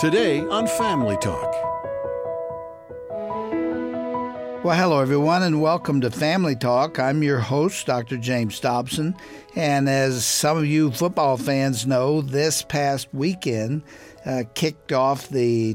Today on Family Talk. Well, hello, everyone, and welcome to Family Talk. I'm your host, Dr. James Dobson, and as some of you football fans know, this past weekend kicked off the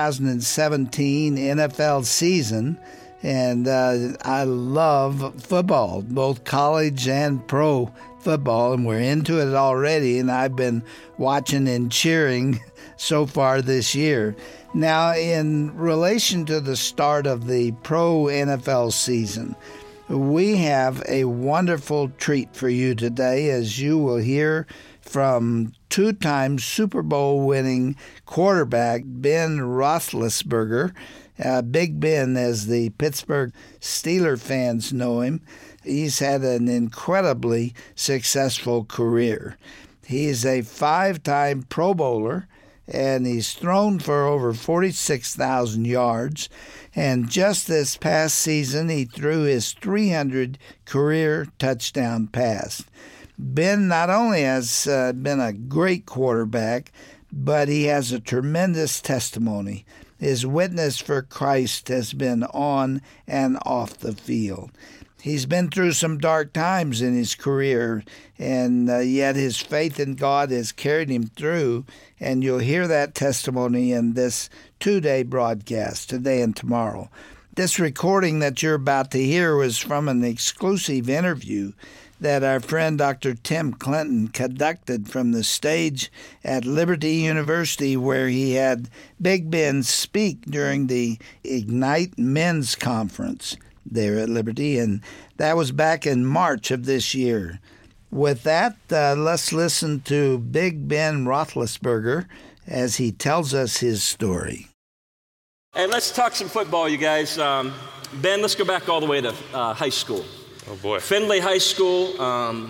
2017 NFL season, and I love football, both college and pro football, and we're into it already, and I've been watching and cheering so far this year. Now, in relation to the start of the pro NFL season, we have a wonderful treat for you today, as you will hear from two-time Super Bowl winning quarterback Ben Roethlisberger, Big Ben as the Pittsburgh Steelers fans know him. He's had an incredibly successful career. He's a five-time Pro Bowler, and he's thrown for over 46,000 yards. And just this past season, he threw his 300 career touchdown pass. Ben not only has been a great quarterback, but he has a tremendous testimony. His witness for Christ has been on and off the field. He's been through some dark times in his career, and yet his faith in God has carried him through, and you'll hear that testimony in this two-day broadcast, today and tomorrow. This recording that you're about to hear was from an exclusive interview that our friend Dr. Tim Clinton conducted from the stage at Liberty University, where he had Big Ben speak during the Ignite Men's Conference there at Liberty, and that was back in March of this year. With that, let's listen to Big Ben Roethlisberger as he tells us his story. Hey, let's talk some football, you guys. Ben, let's go back all the way to high school. Oh, boy. Findlay High School.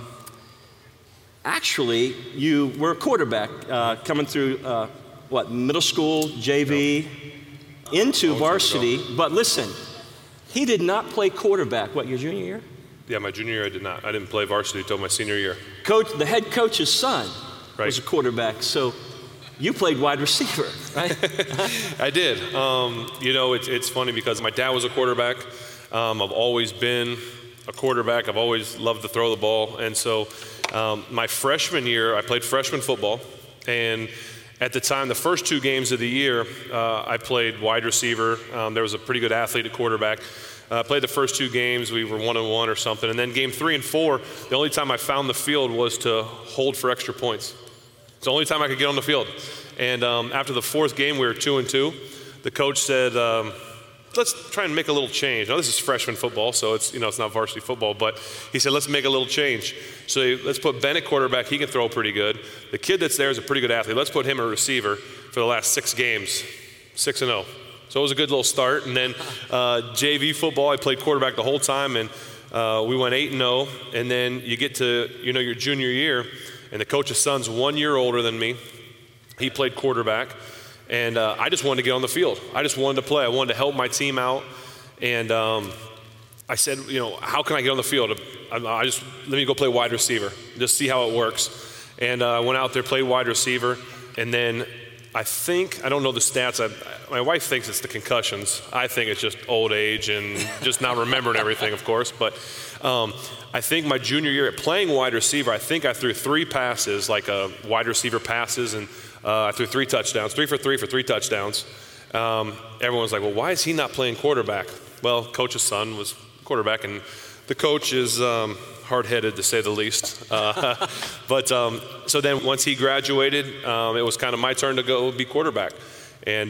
Actually, you were a quarterback coming through, middle school, JV, into varsity. But listen, he did not play quarterback, your junior year? Yeah, my junior year I did not. I didn't play varsity until my senior year. The head coach's son was a quarterback, so you played wide receiver, right? I did. It's funny because my dad was a quarterback. I've always been a quarterback. I've always loved to throw the ball. And so my freshman year, I played freshman football. And at the time, the first two games of the year, I played wide receiver. There was a pretty good athlete at quarterback. Played the first two games. We were 1-1 or something. And then game 3 and 4, the only time I found the field was to hold for extra points. It's the only time I could get on the field. And after the fourth game, we were 2-2. The coach said, let's try and make a little change. Now, this is freshman football, so it's not varsity football, but he said, let's make a little change. So let's put Ben at quarterback. He can throw pretty good. The kid that's there is a pretty good athlete. Let's put him at receiver for the last 6 games, 6-0. So it was a good little start. And then JV football, I played quarterback the whole time, and we went 8-0. And then you get to, your junior year, and the coach's son's 1 year older than me. He played quarterback. And I just wanted to get on the field. I just wanted to play. I wanted to help my team out. And I said, how can I get on the field? Let me go play wide receiver, just see how it works. And I went out there, played wide receiver. And then I don't know the stats. My wife thinks it's the concussions. I think it's just old age and just not remembering everything, of course. But I think my junior year at playing wide receiver, I think I threw 3 passes, like wide receiver passes, and I threw 3 touchdowns, 3 for 3 for 3 touchdowns. Everyone's like, well, why is he not playing quarterback? Well, coach's son was quarterback, and the coach is hard-headed, to say the least. But so then once he graduated, it was kind of my turn to go be quarterback. And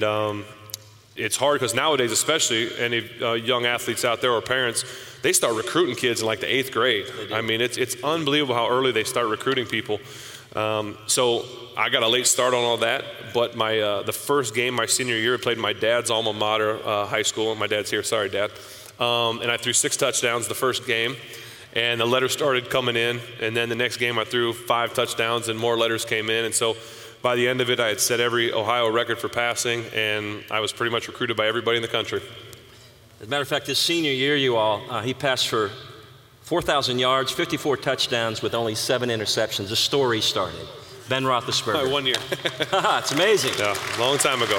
it's hard because nowadays, especially any young athletes out there or parents, they start recruiting kids in like the 8th grade. I mean, it's unbelievable how early they start recruiting people. So I got a late start on all that, but the first game my senior year, I played my dad's alma mater, high school. My dad's here, sorry, Dad. And I threw 6 touchdowns the first game, and the letters started coming in. And then the next game I threw 5 touchdowns, and more letters came in. And so by the end of it, I had set every Ohio record for passing, and I was pretty much recruited by everybody in the country. As a matter of fact, his senior year, he passed for 4,000 yards, 54 touchdowns with only 7 interceptions. The story started. Ben Roethlisberger. 1 year. It's amazing. Yeah, long time ago.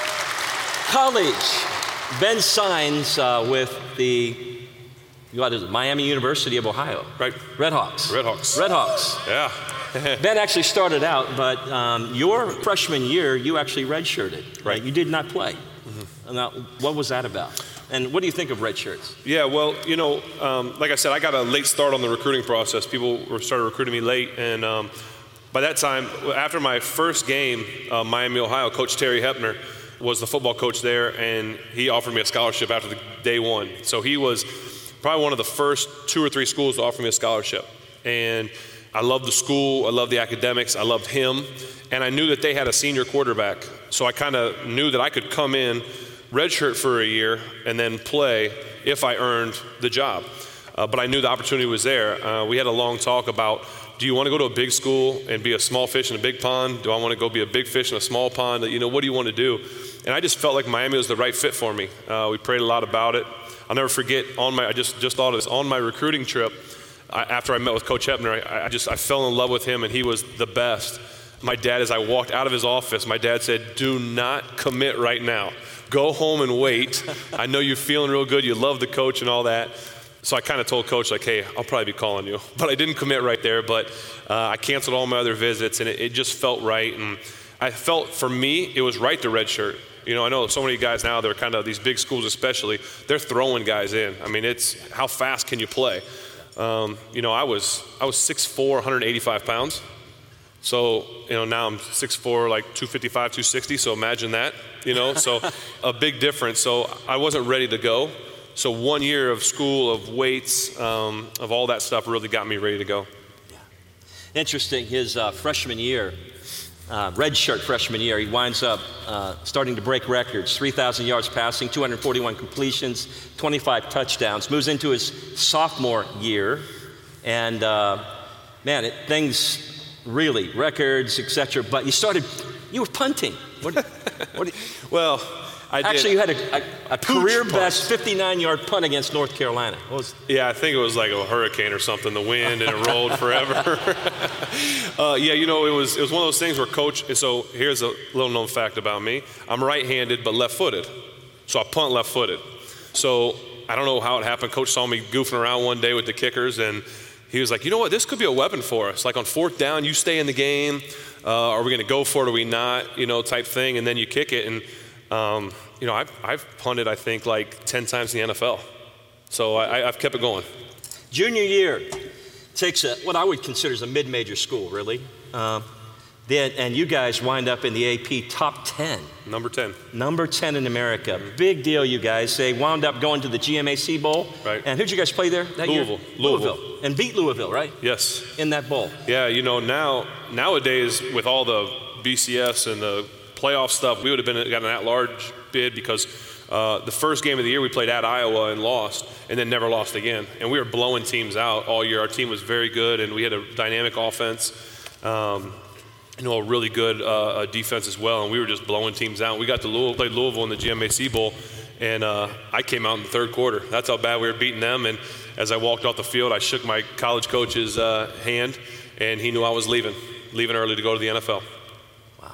College. Ben signs with the Miami University of Ohio. Right. Redhawks. Redhawks. Yeah. Ben actually started out, but your freshman year, you actually redshirted. Right. You did not play. Mm-hmm. Now, what was that about? And what do you think of red shirts? Yeah, well, like I said, I got a late start on the recruiting process. People started recruiting me late, and by that time, after my first game, Miami, Ohio, Coach Terry Hepner was the football coach there, and he offered me a scholarship after the day one. So he was probably one of the first 2 or 3 schools to offer me a scholarship. And I loved the school, I loved the academics, I loved him, and I knew that they had a senior quarterback. So I kind of knew that I could come in, redshirt for a year, and then play if I earned the job. But I knew the opportunity was there. We had a long talk about, do you want to go to a big school and be a small fish in a big pond? Do I want to go be a big fish in a small pond? What do you want to do? And I just felt like Miami was the right fit for me. We prayed a lot about it. I'll never forget, I just thought of this, on my recruiting trip, after I met with Coach Hepner, I fell in love with him, and he was the best. My dad, as I walked out of his office, my dad said, do not commit right now. Go home and wait. I know you're feeling real good. You love the coach and all that. So I kind of told Coach, hey, I'll probably be calling you. But I didn't commit right there, but I canceled all my other visits, and it just felt right. And I felt, for me, it was right to redshirt. I know so many guys now, they're kind of, these big schools especially, they're throwing guys in. I mean, it's how fast can you play? I was 6'4", 185 pounds. So, now I'm 6'4", like 255, 260. So imagine that, so a big difference. So I wasn't ready to go. So 1 year of school, of weights, of all that stuff really got me ready to go. Yeah. Interesting, his freshman year, redshirt freshman year, he winds up starting to break records, 3,000 yards passing, 241 completions, 25 touchdowns, moves into his sophomore year, and things really, records, etc. But you were punting. Well, I did. Actually, you had a career best 59-yard punt against North Carolina. Yeah, I think it was like a hurricane or something, the wind, and it rolled forever. It was one of those things where Coach, and so here's a little known fact about me. I'm right-handed but left-footed. So I punt left-footed. So I don't know how it happened. Coach saw me goofing around one day with the kickers, and he was like, you know what, this could be a weapon for us. Like on 4th down, you stay in the game. Are we going to go for it or are we not, type thing, and then you kick it. And I've punted, I think, like 10 times in the NFL. So I've kept it going. Junior year takes what I would consider as a mid-major school, really. And you guys wind up in the AP top 10. Number 10. Number 10 in America. Big deal, you guys. They wound up going to the GMAC Bowl. Right. And who'd you guys play there that year? Louisville. And beat Louisville, right? Yes. In that bowl. Yeah, nowadays with all the BCS and the playoff stuff, we would have got an at-large bid because the first game of the year we played at Iowa and lost, and then never lost again. And we were blowing teams out all year. Our team was very good, and we had a dynamic offense. A really good defense as well, and we were just blowing teams out. We got to played Louisville in the GMAC Bowl, and I came out in the third quarter. That's how bad we were beating them, and as I walked off the field, I shook my college coach's hand, and he knew I was leaving early to go to the NFL. Wow.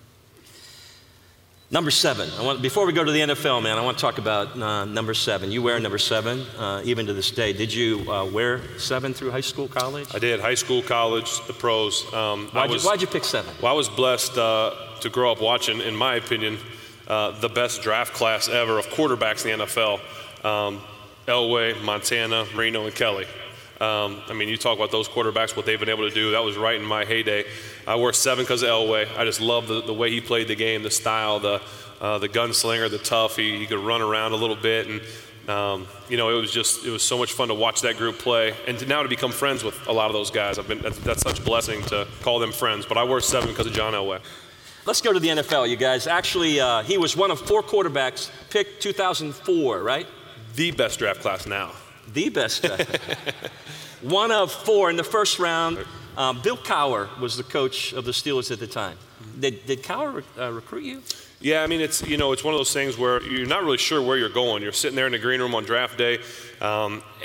Number 7. Before we go to the NFL, man, I want to talk about number 7. You wear number 7 even to this day. Did you wear 7 through high school, college? I did. High school, college, the pros. Why'd you pick 7? Well, I was blessed to grow up watching, in my opinion, the best draft class ever of quarterbacks in the NFL. Elway, Montana, Marino, and Kelly. You talk about those quarterbacks, what they've been able to do. That was right in my heyday. I wore 7 because of Elway. I just love the way he played the game, the style, the gunslinger, the tough. He could run around a little bit, and it was so much fun to watch that group play, and now to become friends with a lot of those guys. That's such a blessing to call them friends. But I wore 7 because of John Elway. Let's go to the NFL, you guys. Actually, he was one of 4 quarterbacks picked 2004, right? The best draft class now. The best. One of 4 in the first round. Bill Cowher was the coach of the Steelers at the time. Did Cowher recruit you? Yeah, it's one of those things where you're not really sure where you're going. You're sitting there in the green room on draft day.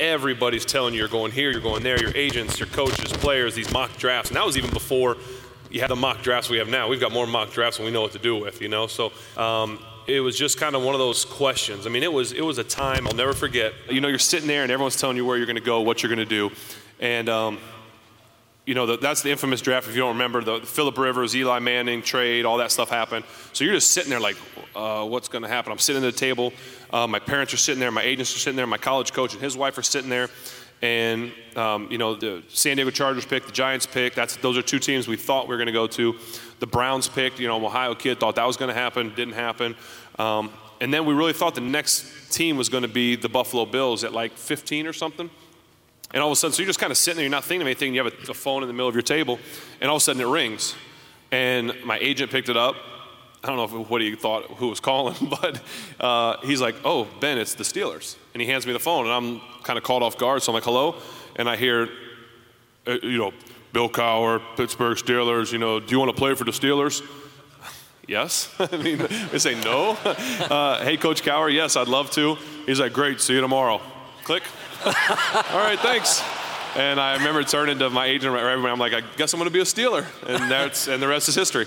Everybody's telling you you're going here, you're going there. Your agents, your coaches, players, these mock drafts. And that was even before, you have the mock drafts we have now. We've got more mock drafts than we know what to do with, you know. So it was just kind of one of those questions. I mean, it was a time I'll never forget. You know, you're sitting there and everyone's telling you where you're going to go, what you're going to do. And, you know, that's the infamous draft. If you don't remember, the Phillip Rivers, Eli Manning trade, all that stuff happened. So you're just sitting there like, what's going to happen? I'm sitting at the table. My parents are sitting there. My agents are sitting there. My college coach and his wife are sitting there. And, you know, the San Diego Chargers picked, the Giants picked. Those are two teams we thought we were going to go to. The Browns picked. You know, I'm an Ohio kid, thought that was going to happen. Didn't happen. And then we really thought the next team was going to be the Buffalo Bills at like 15 or something. And all of a sudden, so you're just kind of sitting there, you're not thinking of anything, you have a phone in the middle of your table, and all of a sudden it rings. And my agent picked it up. I don't know what he thought, who was calling, but he's like, oh, Ben, it's the Steelers. And he hands me the phone, and I'm kind of caught off guard, so I'm like, hello? And I hear, you know, Bill Cowher, Pittsburgh Steelers, you know, do you want to play for the Steelers? Yes. I mean, they say no. Hey, Coach Cowher, yes, I'd love to. He's like, great, see you tomorrow. Click. All right, thanks. And I remember turning to my agent, I'm like, I guess I'm going to be a Steeler. And the rest is history.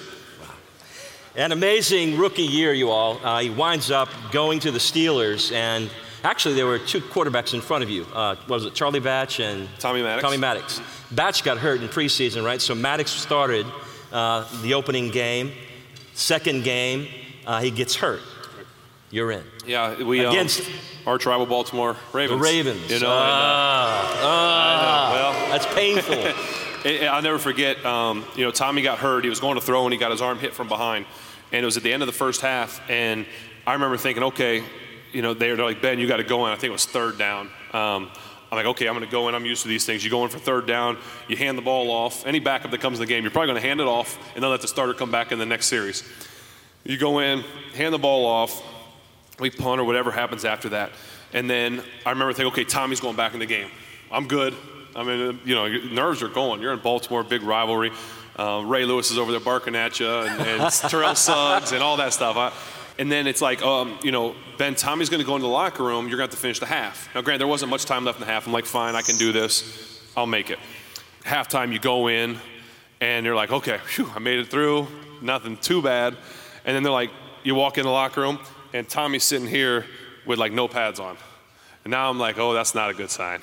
An amazing rookie year, you all. He winds up going to the Steelers, and actually there were two quarterbacks in front of you. What was it, Charlie Batch and Tommy Maddox? Batch got hurt in preseason, right? So Maddox started the opening game. Second game, he gets hurt. You're in. Yeah, we against our tribal Baltimore Ravens. The Ravens. You know, well, that's painful. I'll never forget. You know, Tommy got hurt. He was going to throw, and he got his arm hit from behind. And it was at the end of the first half. And I remember thinking, okay, you know, they're like, Ben, you got to go in. I think it was third down. I'm like, okay, I'm going to go in. I'm used to these things. You go in for third down. You hand the ball off. Any backup that comes in the game, you're probably going to hand it off, and then let the starter come back in the next series. You go in, hand the ball off. We punt or whatever happens after that. And then I remember thinking, okay, Tommy's going back in the game. I'm good. I mean, you know, your nerves are going. You're in Baltimore, big rivalry. Ray Lewis is over there barking at you, and Terrell Suggs and all that stuff. And then it's like, you know, Ben, Tommy's going to go into the locker room. You're going to have to finish the half. Now, granted, there wasn't much time left in the half. I'm like, fine, I can do this. I'll make it. Halftime, you go in, and you're like, okay, whew, I made it through. Nothing too bad. And then they're like, you walk in the locker room, and Tommy's sitting here with like no pads on. And now I'm like, oh, that's not a good sign.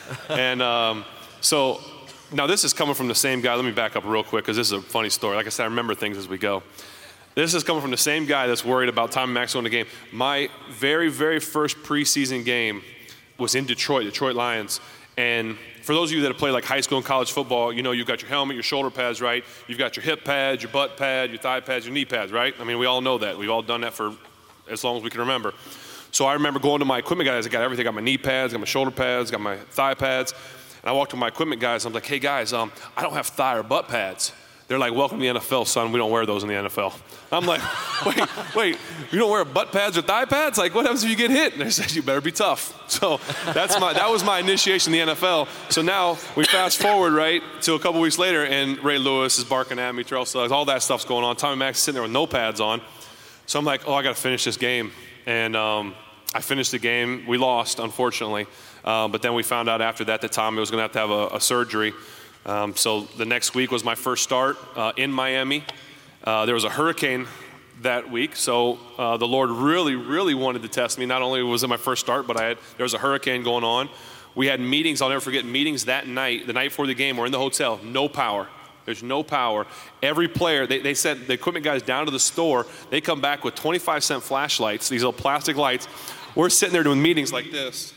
And so now this is coming from the same guy. Let me back up real quick because this is a funny story. Like I said, I remember things as we go. This is coming from the same guy that's worried about Tommy Maxwell in the game. My very, very first preseason game was in Detroit Lions. And for those of you that have played like high school and college football, you know you've got your helmet, your shoulder pads, right? You've got your hip pads, your butt pad, your thigh pads, your knee pads, right? I mean, we all know that. We've all done that for as long as we can remember. So I remember going to my equipment guys. I got everything. I got my knee pads, got my shoulder pads, got my thigh pads. And I walked to my equipment guys. I'm like, hey, guys, I don't have thigh or butt pads. They're like, welcome to the NFL, son. We don't wear those in the NFL. I'm like, wait, you don't wear butt pads or thigh pads? Like, what happens if you get hit? And they said, you better be tough. So that was my initiation in the NFL. So now we fast forward, right, to a couple weeks later, and Ray Lewis is barking at me, Terrell Suggs, all that stuff's going on. Tommy Max is sitting there with no pads on. So I'm like, I got to finish this game. And I finished the game. We lost, unfortunately. But then we found out after that Tommy was going to have a surgery. So the next week was my first start in Miami. There was a hurricane that week, so the Lord really, really wanted to test me. Not only was it my first start, but there was a hurricane going on. We had meetings. I'll never forget meetings that night, the night before the game. We're in the hotel, no power. There's no power. Every player, they sent the equipment guys down to the store. They come back with 25-cent flashlights, these little plastic lights. We're sitting there doing meetings like this.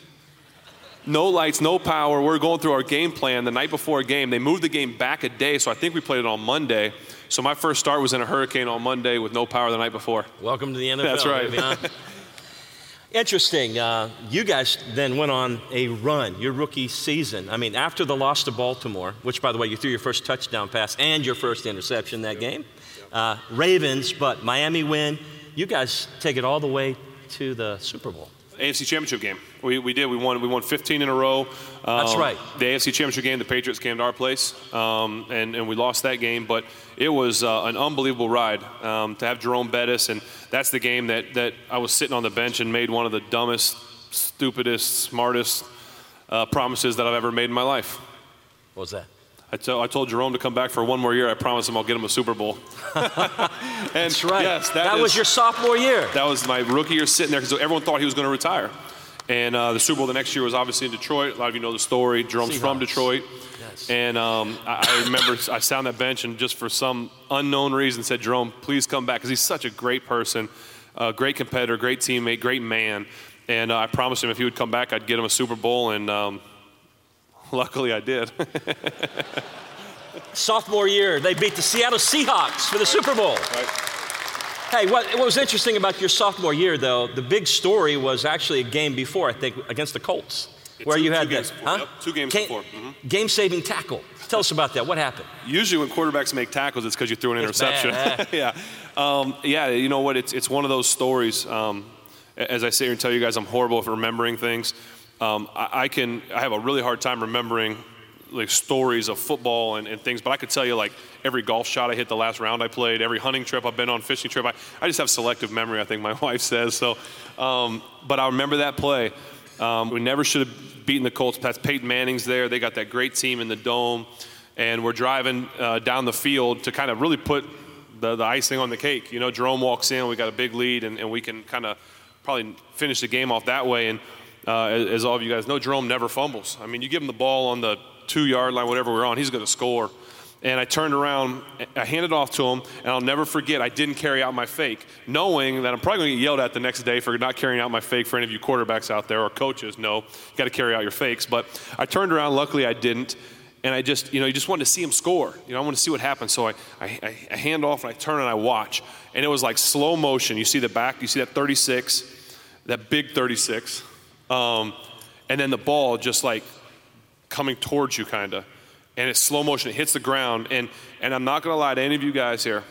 No lights, no power. We're going through our game plan the night before a game. They moved the game back a day, so I think we played it on Monday. So my first start was in a hurricane on Monday with no power the night before. Welcome to the NFL. That's right. Interesting. You guys then went on a run, your rookie season. I mean, after the loss to Baltimore, which, by the way, you threw your first touchdown pass and your first interception that game. Ravens, but Miami win. You guys take it all the way to the Super Bowl. AFC Championship game. We did. We won 15 in a row. That's right. The AFC Championship game, the Patriots came to our place, and we lost that game. But it was an unbelievable ride to have Jerome Bettis, and that's the game that I was sitting on the bench and made one of the dumbest, stupidest, smartest promises that I've ever made in my life. What was that? I told Jerome to come back for one more year. I promised him I'll get him a Super Bowl. That's right. Yes, that was your sophomore year. That was my rookie year sitting there because everyone thought he was going to retire. And the Super Bowl the next year was obviously in Detroit. A lot of you know the story. Jerome's from Detroit. Yes. And I remember I sat on that bench and just for some unknown reason said, Jerome, please come back, because he's such a great person, a great competitor, great teammate, great man. And I promised him if he would come back, I'd get him a Super Bowl, and luckily I did. Sophomore year, they beat the Seattle Seahawks for the Super Bowl. Right. Hey, what was interesting about your sophomore year, though, the big story was actually a game before, I think, against the Colts, where you had that, Yep, 2 games before. Mm-hmm. Game-saving tackle. Tell us about that. What happened? Usually when quarterbacks make tackles, it's because you threw an interception. Bad, Yeah, you know what? It's one of those stories. As I sit here and tell you guys, I'm horrible at remembering things. I have a really hard time remembering like stories of football and things, but I could tell you like every golf shot I hit the last round I played, every hunting trip I've been on, fishing trip. I just have selective memory, I think my wife says. So, but I remember that play. We never should have beaten the Colts. That's Peyton Manning's there. They got that great team in the Dome, and we're driving down the field to kind of really put the icing on the cake. You know, Jerome walks in, we got a big lead, and we can kind of probably finish the game off that way. And as all of you guys know, Jerome never fumbles. I mean, you give him the ball on the 2-yard line, whatever we're on, he's going to score. And I turned around, I handed it off to him, and I'll never forget, I didn't carry out my fake, knowing that I'm probably going to get yelled at the next day for not carrying out my fake. For any of you quarterbacks out there or coaches, no, you got to carry out your fakes. But I turned around, luckily I didn't, and I just, you just wanted to see him score. I want to see what happens. So I hand off, and I turn and I watch, and it was like slow motion. You see the back, you see that 36, that big 36, and then the ball just like coming towards you kind of. And it's slow motion, it hits the ground, and I'm not gonna lie to any of you guys here,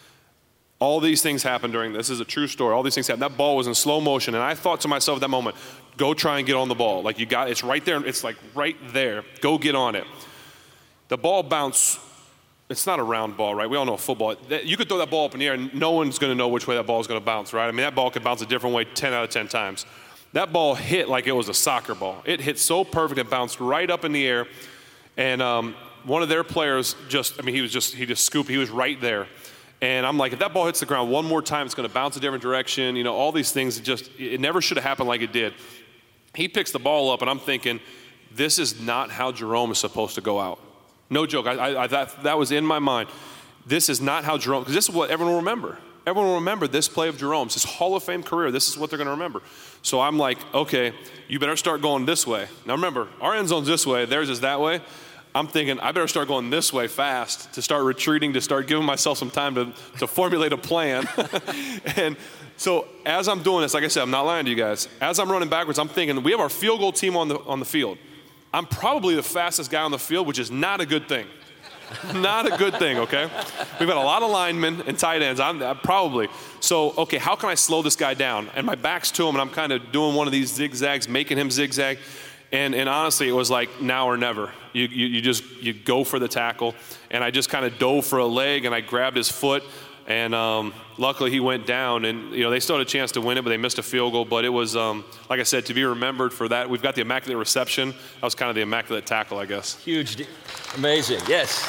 all these things happened during this is a true story, all these things happened. That ball was in slow motion, and I thought to myself at that moment, go try and get on the ball. Like it's right there, it's like right there, go get on it. The ball bounced, it's not a round ball, right? We all know football. You could throw that ball up in the air, and no one's gonna know which way that ball is gonna bounce, right? I mean, that ball could bounce a different way 10 out of 10 times. That ball hit like it was a soccer ball. It hit so perfect, it bounced right up in the air. And one of their players he just scooped, he was right there. And I'm like, if that ball hits the ground one more time, it's going to bounce a different direction. All these things, it never should have happened like it did. He picks the ball up, and I'm thinking, this is not how Jerome is supposed to go out. No joke, that was in my mind. This is not how Jerome, because this is what everyone will remember. Everyone will remember this play of Jerome's, his Hall of Fame career. This is what they're going to remember. So I'm like, okay, you better start going this way. Now remember, our end zone's this way, theirs is that way. I'm thinking, I better start going this way fast, to start retreating, to start giving myself some time to formulate a plan. And so as I'm doing this, like I said, I'm not lying to you guys. As I'm running backwards, I'm thinking, we have our field goal team on the field. I'm probably the fastest guy on the field, which is not a good thing. Not a good thing, okay? We've got a lot of linemen and tight ends. I'm probably. So, okay, how can I slow this guy down? And my back's to him, and I'm kind of doing one of these zigzags, making him zigzag. And honestly, it was like now or never. You go for the tackle. And I just kind of dove for a leg, and I grabbed his foot. And luckily, he went down. And, they still had a chance to win it, but they missed a field goal. But it was, like I said, to be remembered for that. We've got the immaculate reception. That was kind of the immaculate tackle, I guess. Huge. Amazing. Yes.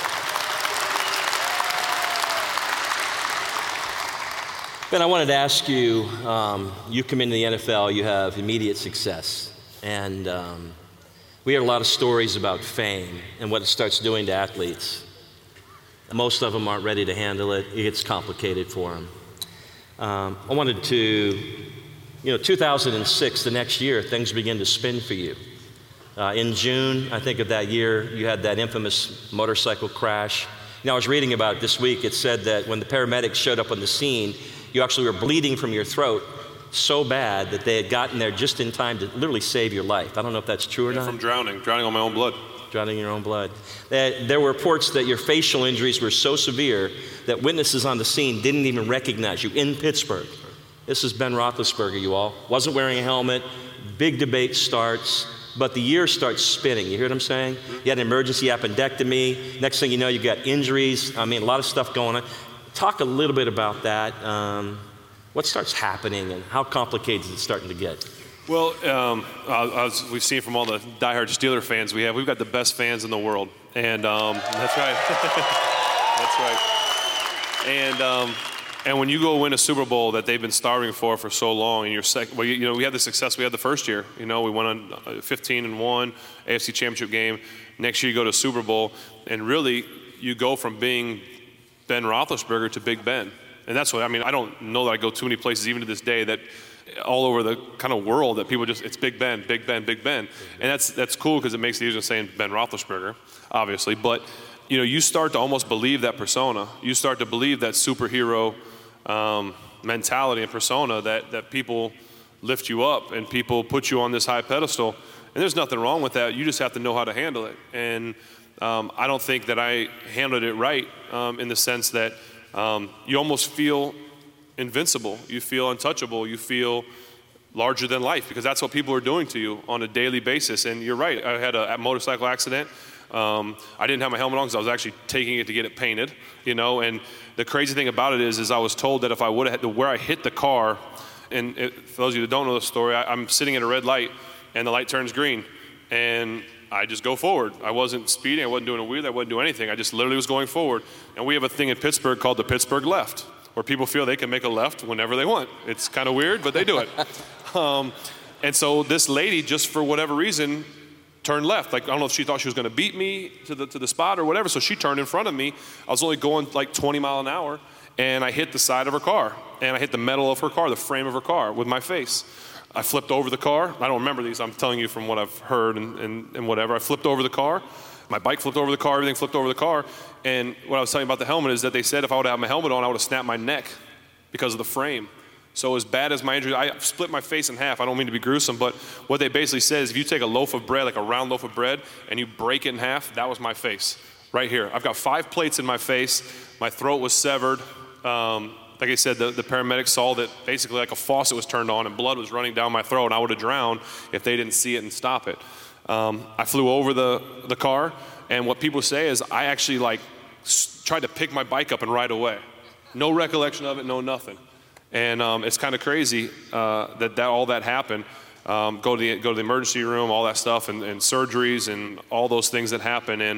Ben, I wanted to ask you, you come into the NFL, you have immediate success. And we hear a lot of stories about fame and what it starts doing to athletes. And most of them aren't ready to handle it. It gets complicated for them. I wanted to, 2006, the next year, things begin to spin for you. In June, I think of that year, you had that infamous motorcycle crash. I was reading about it this week. It said that when the paramedics showed up on the scene, you actually were bleeding from your throat so bad that they had gotten there just in time to literally save your life. I don't know if that's true or not. From drowning on my own blood. Drowning in your own blood. There were reports that your facial injuries were so severe that witnesses on the scene didn't even recognize you in Pittsburgh. This is Ben Roethlisberger, you all. Wasn't wearing a helmet. Big debate starts, but the year starts spinning. You hear what I'm saying? You had an emergency appendectomy. Next thing you know, you got injuries. A lot of stuff going on. Talk a little bit about that. What starts happening and how complicated is it starting to get? Well, as we've seen from all the diehard Steeler fans we've got the best fans in the world. And that's right. That's right. And when you go win a Super Bowl that they've been starving for so long, and you're second, well, we had the success we had the first year. We went on 15-1 AFC Championship game. Next year you go to Super Bowl, and really you go from being Ben Roethlisberger to Big Ben. And that's what, I don't know that I go too many places even to this day that all over the kind of world that people it's Big Ben, Big Ben, Big Ben. And that's cool because it makes it easier than saying Ben Roethlisberger, obviously. But, you start to almost believe that persona. You start to believe that superhero mentality and persona that people lift you up and people put you on this high pedestal. And there's nothing wrong with that. You just have to know how to handle it. And I don't think that I handled it right in the sense that you almost feel invincible. You feel untouchable. You feel larger than life because that's what people are doing to you on a daily basis. And you're right. I had a motorcycle accident. I didn't have my helmet on because I was actually taking it to get it painted, and the crazy thing about it is I was told that if I would have where I hit the car, and for those of you that don't know the story, I'm sitting at a red light and the light turns green and I just go forward. I wasn't speeding, I wasn't doing a wheel, I wasn't doing anything. I just literally was going forward. And we have a thing in Pittsburgh called the Pittsburgh left, where people feel they can make a left whenever they want. It's kind of weird, but they do it. And so this lady, just for whatever reason, turned left. Like, I don't know if she thought she was going to beat me to the spot or whatever, so she turned in front of me. I was only going like 20 miles an hour, and I hit the side of her car, and I hit the metal of her car, the frame of her car, with my face. I flipped over the car. I don't remember these. I'm telling you from what I've heard and whatever. I flipped over the car. My bike flipped over the car. Everything flipped over the car. And what I was telling you about the helmet is that they said if I would have my helmet on, I would have snapped my neck because of the frame. So as bad as my injury, I split my face in half. I don't mean to be gruesome, but what they basically said is if you take a loaf of bread, like a round loaf of bread, and you break it in half, that was my face right here. I've got 5 plates in my face. My throat was severed. Like I said, the paramedics saw that basically like a faucet was turned on and blood was running down my throat, and I would have drowned if they didn't see it and stop it. I flew over the car, and what people say is I actually tried to pick my bike up and ride away. No recollection of it, no nothing. And it's kind of crazy that all that happened. Go to the emergency room, all that stuff, and surgeries and all those things that happen. And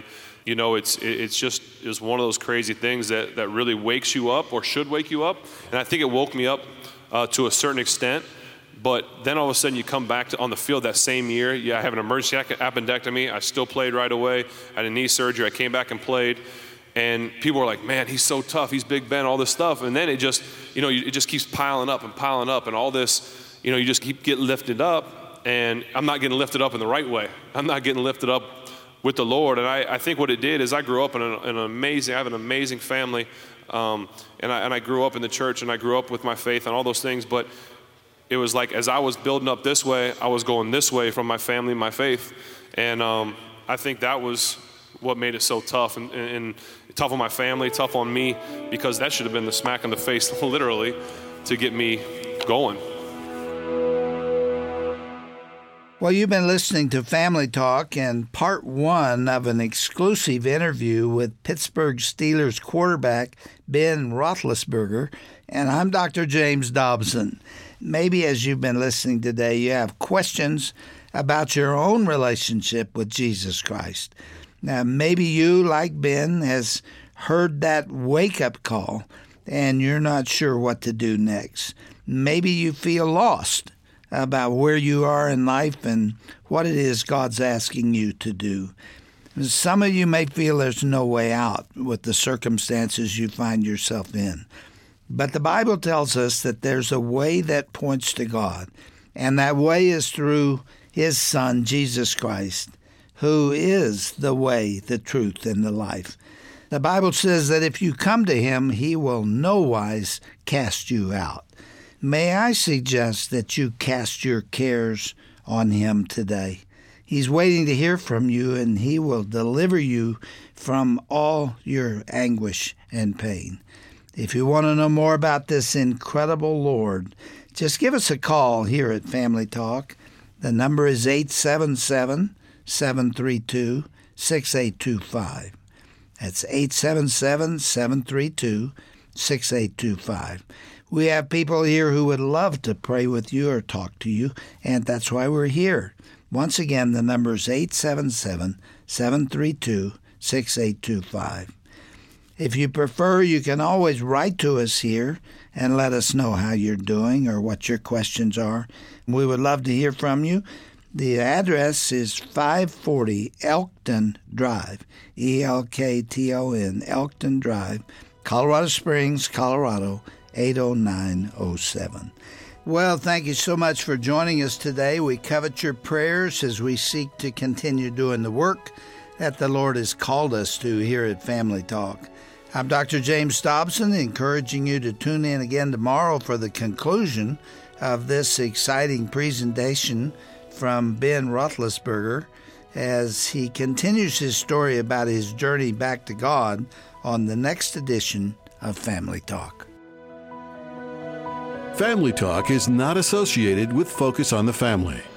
it's one of those crazy things that really wakes you up or should wake you up. And I think it woke me up to a certain extent. But then all of a sudden you come back on the field that same year. Yeah, I have an emergency appendectomy. I still played right away. I had a knee surgery. I came back and played. And people were like, man, he's so tough. He's Big Ben, all this stuff. And then it just, it just keeps piling up. And all this, you just keep getting lifted up. And I'm not getting lifted up in the right way. I'm not getting lifted up with the Lord. And I think what it did is I grew up in I have an amazing family. And I grew up in the church, and I grew up with my faith and all those things. But it was like as I was building up this way, I was going this way from my family and my faith. And I think that was what made it so tough, and tough on my family, tough on me, because that should have been the smack in the face, literally, to get me going. Well, you've been listening to Family Talk and part 1 of an exclusive interview with Pittsburgh Steelers quarterback Ben Roethlisberger, and I'm Dr. James Dobson. Maybe as you've been listening today, you have questions about your own relationship with Jesus Christ. Now, maybe you, like Ben, has heard that wake-up call, and you're not sure what to do next. Maybe you feel lost about where you are in life and what it is God's asking you to do. Some of you may feel there's no way out with the circumstances you find yourself in. But the Bible tells us that there's a way that points to God, and that way is through His Son, Jesus Christ, who is the way, the truth, and the life. The Bible says that if you come to Him, He will no wise cast you out. May I suggest that you cast your cares on Him today. He's waiting to hear from you, and He will deliver you from all your anguish and pain. If you want to know more about this incredible Lord, just give us a call here at Family Talk. The number is 877-732-6825. That's 877-732-6825. We have people here who would love to pray with you or talk to you, and that's why we're here. Once again, the number is 877-732-6825. 888-267-6825. If you prefer, you can always write to us here and let us know how you're doing or what your questions are. We would love to hear from you. The address is 540 Elkton Drive, Elkton, Elkton Drive, Colorado Springs, Colorado, 80907. Well, thank you so much for joining us today. We covet your prayers as we seek to continue doing the work that the Lord has called us to here at Family Talk. I'm Dr. James Dobson, encouraging you to tune in again tomorrow for the conclusion of this exciting presentation from Ben Roethlisberger as he continues his story about his journey back to God on the next edition of Family Talk. Family Talk is not associated with Focus on the Family.